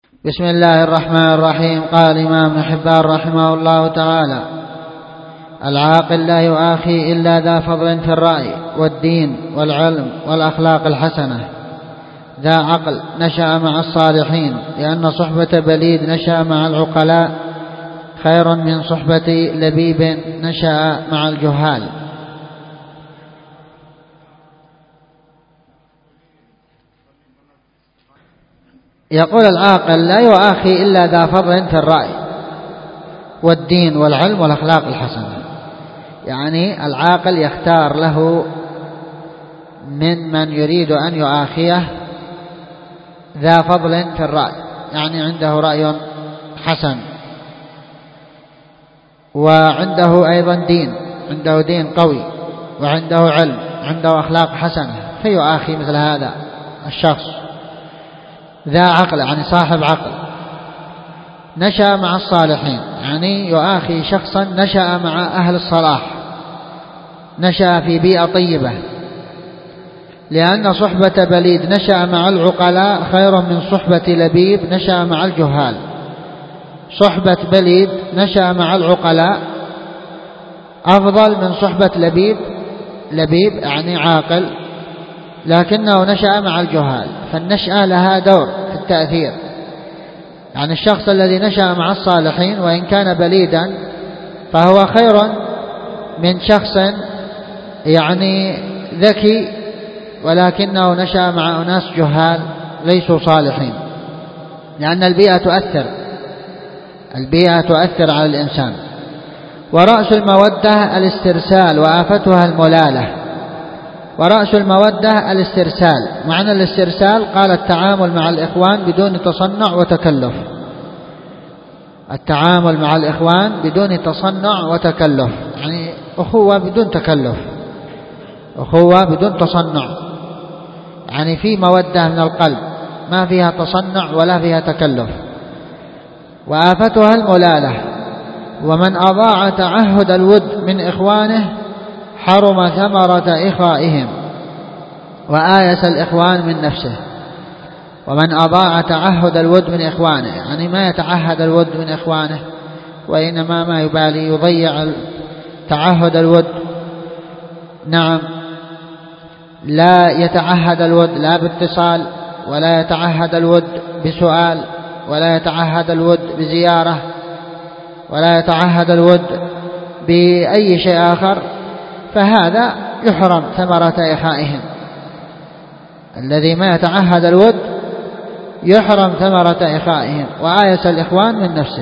بسم الله الرحمن الرحيم. قال الإمام ابن حبان رحمه الله تعالى: العاقل لا يؤاخي إلا ذا فضل في الرأي والدين والعلم والأخلاق الحسنة، ذا عقل نشأ مع الصالحين، لأن صحبة بليد نشأ مع العقلاء خير من صحبة لبيب نشأ مع الجهال. يقول: العاقل لا يؤاخي إلا ذا فضل في الرأي والدين والعلم والأخلاق الحسنة، يعني العاقل يختار له من يريد أن يؤاخيه ذا فضل في الرأي، يعني عنده رأي حسن، وعنده أيضا دين، عنده دين قوي، وعنده علم، عنده أخلاق حسنة، فيؤاخي مثل هذا الشخص. ذا عقل يعني صاحب عقل، نشأ مع الصالحين، يعني يؤاخي شخصا نشأ مع أهل الصلاح، نشأ في بيئة طيبة، لأن صحبة بليد نشأ مع العقلاء خير من صحبة لبيب نشأ مع الجهال. صحبة بليد نشأ مع العقلاء أفضل من صحبة لبيب يعني عاقل لكنه نشأ مع الجهال، فالنشأة لها دور في التأثير. يعني الشخص الذي نشأ مع الصالحين وإن كان بليدا فهو خير من شخص يعني ذكي ولكنه نشأ مع أناس جهال ليسوا صالحين، لأن البيئة تؤثر على الإنسان. ورأس المودة الاسترسال وآفتها الملالة. ورأس المودة الاسترسال، معنى الاسترسال قال: التعامل مع الإخوان بدون تصنع وتكلف. التعامل مع الإخوان بدون تصنع وتكلف، يعني أخوة بدون تكلف، أخوة بدون تصنع، يعني في مودة من القلب ما فيها تصنع ولا فيها تكلف. وآفتها الملالة. ومن أضاع تعهد الود من إخوانه حرم ثمرة إخائهم وآيس الإخوان من نفسه. ومن أضاع تعهد الود من إخوانه، يعني ما يتعهد الود من إخوانه، وإنما ما يبالي يضيع تعهد الود. نعم، لا يتعهد الود لا باتصال، ولا يتعهد الود بسؤال، ولا يتعهد الود بزيارة، ولا يتعهد الود بأي شيء آخر، فهذا يحرم ثمرة إخائهم. الذي ما يتعهد الود يحرم ثمرة إخائهم وآيس الإخوان من نفسه.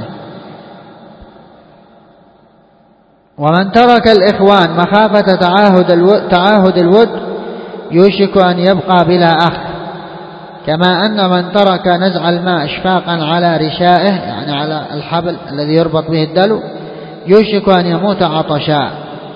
ومن ترك الإخوان مخافة تعاهد الود يوشك أن يبقى بلا أخ، كما أن من ترك نزع الماء إشفاقا على رشائه، يعني على الحبل الذي يربط به الدلو، يوشك أن يموت عطشا.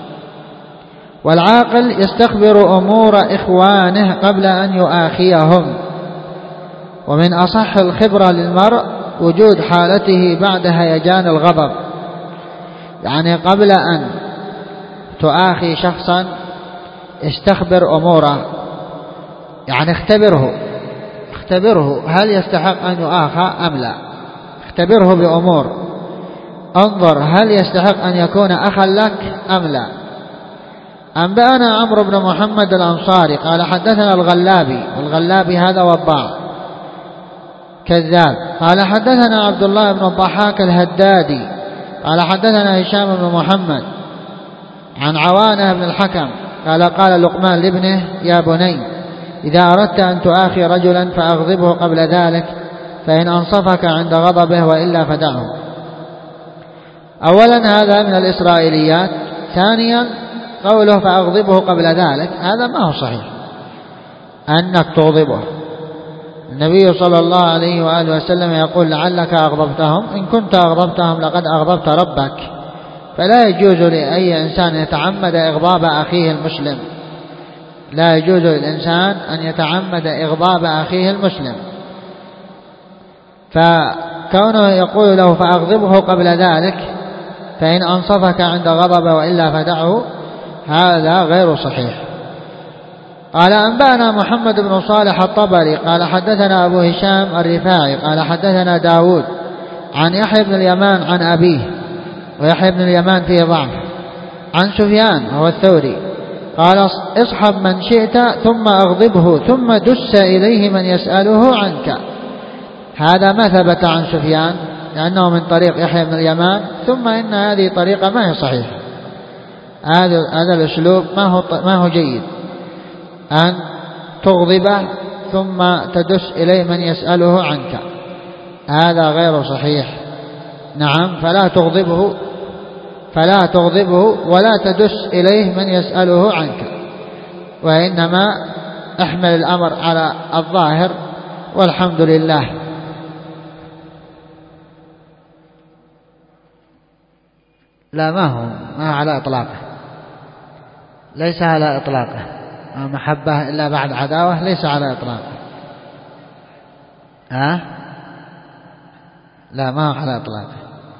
والعاقل يستخبر أمور إخوانه قبل أن يؤاخيهم. ومن أصح الخبرة للمرء وجود حالته بعد هيجان الغضب، يعني قبل أن تؤاخي شخصا استخبر أموره، يعني اختبره هل يستحق أن يؤاخى أم لا. اختبره بأمور، انظر هل يستحق أن يكون أخا لك أم لا. أنبأنا عمرو بن محمد الأنصاري قال: حدثنا الغلابي هذا وضاع كذاب. قال: حدثنا عبد الله بن الضحاك الهدادي قال: حدثنا هشام بن محمد عن عوانة بن الحكم قال: قال لقمان لابنه: يا بني، إذا أردت أن تؤاخي رجلا فأغضبه قبل ذلك، فإن أنصفك عند غضبه وإلا فدعه. أولا هذا من الإسرائيليات. ثانيا قوله فأغضبه قبل ذلك، هذا ما هو صحيح أنك تغضبه. النبي صلى الله عليه وآله وسلم يقول: لعلك أغضبتهم، إن كنت أغضبتهم لقد أغضبت ربك. فلا يجوز لأي إنسان يتعمد إغضاب أخيه المسلم، لا يجوز للإنسان أن يتعمد إغضاب أخيه المسلم. فكونه يقول له فأغضبه قبل ذلك، فإن أنصفك عند غضبه وإلا فدعه، هذا غير صحيح. قال أنبأنا محمد بن صالح الطبري قال حدثنا أبو هشام الرفاعي قال حدثنا داود عن يحيى بن اليمان عن أبيه، ويحيى بن اليمان فيه ضعف، عن سفيان هو الثوري قال اصحب من شئت ثم أغضبه ثم دس إليه من يسأله عنك. هذا ما ثبت عن سفيان لأنه من طريق يحيى بن اليمان، ثم إن هذه طريقة ما هي صحيحة. هذا الأسلوب ما هو جيد، أن تغضبه ثم تدس إليه من يسأله عنك، هذا غير صحيح. نعم، فلا تغضبه ولا تدس إليه من يسأله عنك، وإنما احمل الأمر على الظاهر والحمد لله. لا، ما على إطلاقه، ليس على إطلاقه. محبة إلا بعد عداوة ليس على إطلاقه. لا، ما هو على إطلاقه.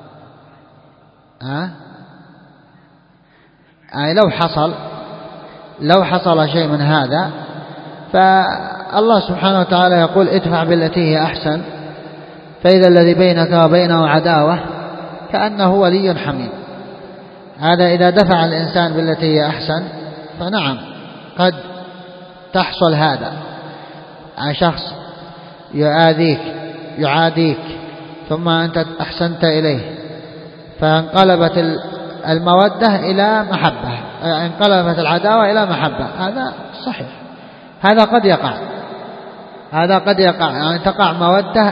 لو حصل شيء من هذا فالله سبحانه وتعالى يقول ادفع بالتي هي أحسن، فإذا الذي بينك وبينه عداوة كأنه ولي حميم. هذا إذا دفع الإنسان بالتي هي أحسن فنعم قد تحصل هذا. شخص يعاديك ثم أنت أحسنت إليه فانقلبت المودة إلى محبة، انقلبت العداوة إلى محبة، هذا صحيح. هذا قد يقع يعني تقع مودة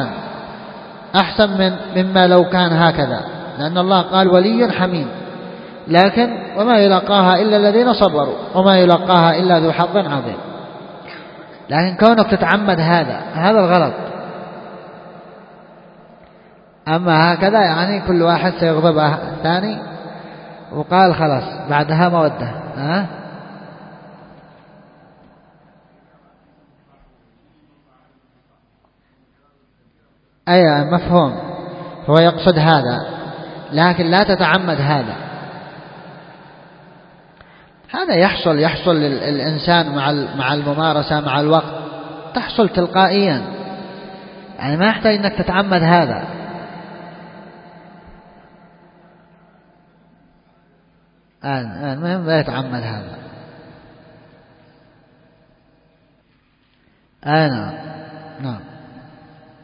أحسن مما لو كان هكذا، لأن الله قال ولي حميم. لكن وما يلقاها إلا الذين صبروا وما يلقاها إلا ذو حظ عظيم. لكن كونك تتعمد هذا الغلط. أما هكذا يعني كل واحد سيغضب الثاني وقال خلاص بعدها مودة. أي مفهوم، هو يقصد هذا، لكن لا تتعمد هذا. هذا يحصل للإنسان مع الممارسة مع الوقت، تحصل تلقائيا، يعني ما يحتاج أنك تتعمد هذا. المهم لا يتعمد هذا. نعم.